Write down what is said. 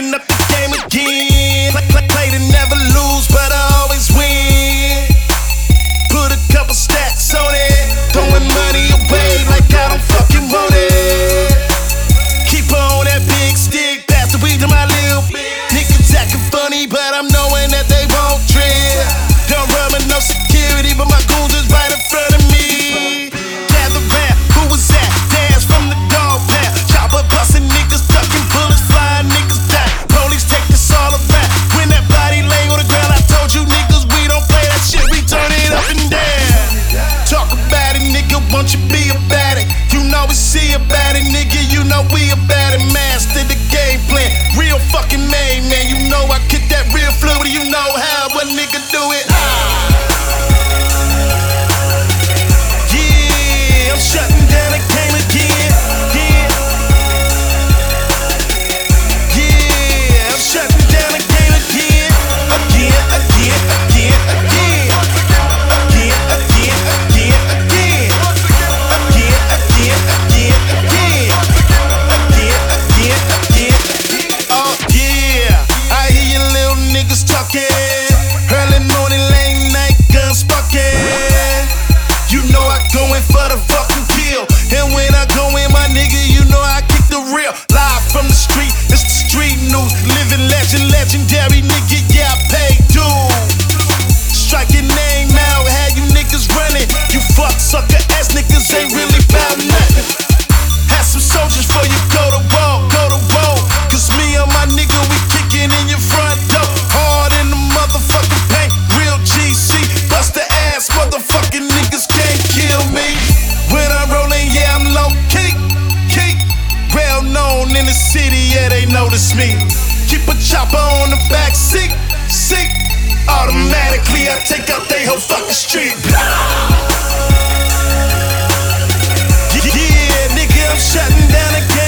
shutting up the game again. Play to never lose, but I always win. Put a couple stacks on it, throwing money away like I don't fucking want it. Keep on that big stick, pass the weed to my lil' niggas acting funny, but I'm knowing that they won't trip. Don't run with no security, but my goons is right in front of me. Gather round, who was that? Dance from the dog pound. Chopper busting niggas, ducking bullets, flying niggas die. Police take this all around. When that body lay on the ground, I told you niggas we don't play that shit, we turn it up and down. Talk about it, nigga, won't you be about it? You know we see about it, nigga, you know we about it. Master the game plan, real fucking main man. You know I kick that real fluid, you know how a nigga do it. Yeah, I'm shutting down the game again. Yeah, I'm shutting down the game again. Oh yeah, I hear you little niggas talking. Early morning, late night, guns sparking. You know I go in for the fucking kill. And when I go in, my nigga, you know I kick the real. Live from the street, it's the street news. Living legend, legendary nigga, yeah, I paid dues. Strike your name out, had you niggas running. You fuck sucker ass niggas ain't really bout nothing. Have some soldiers for you, go to war, go to war. Cause me and my nigga, we kicking in your front door. Hard in the motherfucking paint, real GC. Bust the ass, motherfucking niggas can't kill me. When I'm rolling, yeah, I'm low key. Well known in the city, yeah, they notice me. Keep a chopper on the back seat. Automatically, I take out they whole fucking street. Yeah, nigga, I'm shutting down the game.